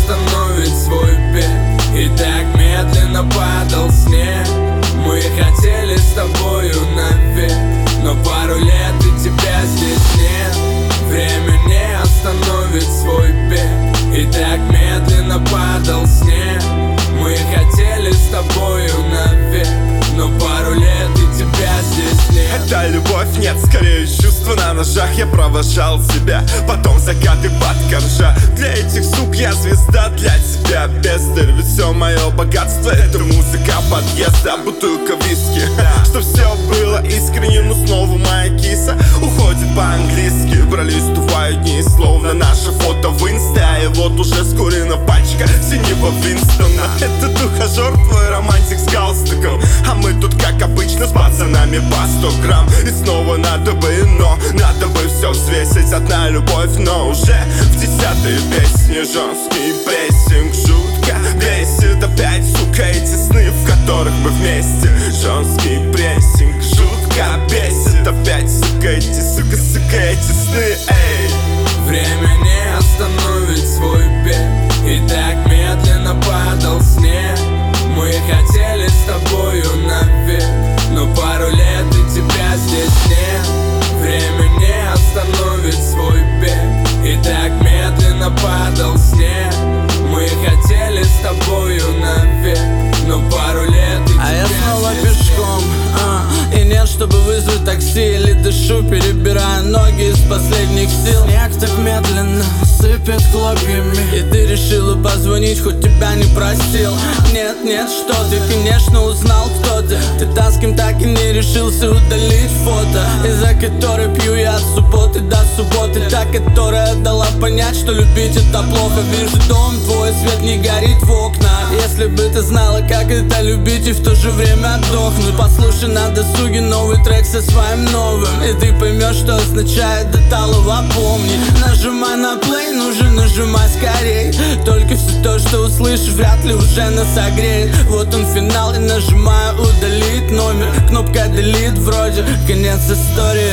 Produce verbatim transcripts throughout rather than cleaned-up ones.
остановит свой бег, и так медленно падал снег. Мы хотели с тобою навек, но пару лет и тебя здесь нет. Время не остановит свой бег, и так медленно падал снег. Мы хотели с тобою навек, но пару лет и тебя здесь нет. Это любовь, нет, скорее чувства на ножах. Я провожал тебя, потом закаты под коржа. Для этих сук я звезда, для тебя бездарь. Ведь все мое богатство — это музыка подъезда, бутылка виски. Что все было искренне, но снова моя киса уходит по-английски. Пролистываю дни, словно наше фото в инсте. И вот уже скурена пачка синего Винстона. Этот ухажер, твой романтик с галстуком, а мы тут как обычно с пацанами по сто грамм. И снова надо бы, но надо бы все взвесить. Одна любовь, но уже в десятой песне женский прессинг жутко бесит. Опять, сука, эти сны, в которых мы вместе. Женский прессинг жутко бесит. Опять, сука, эти, сука, сука, эти сны, эй. Время не остановит свой бег, и так медленно падал снег. Мы хотели с тобою навек, но пару лет и тебя здесь нет. Время не остановит свой бег, и так медленно падал снег. Мы хотели с тобою навек, но пару лет и а тебя я снова здесь пешком, а, и нет, чтобы вызвать такси или дышу, перебирая ноги из последних сил. Снег так медленно сыпет хлопьями, и ты решила позвонить, хоть тебя не просил. Нет, нет, что ты, конечно, узнал, кто ты. Ты та, с кем так и не решился удалить фото, из-за которой пью я от субботы до субботы. Та, которая дала понять, что любить это плохо. Вижу дом твой, свет не горит в окна. Если бы ты знала, как это любить и в то же время отдохнуть. Послушай на досуге новый трек со своим новым, и ты поймешь, что означает до талого помнить. Нажимай на плей, нужен нажимай скорей. Только все то, что услышишь, вряд ли уже нас согреет. Вот он финал, и нажимаю удалить номер. Кнопка delete, вроде конец истории.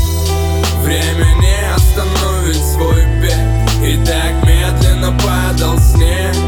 Время не остановит свой бег, и так медленно падал снег.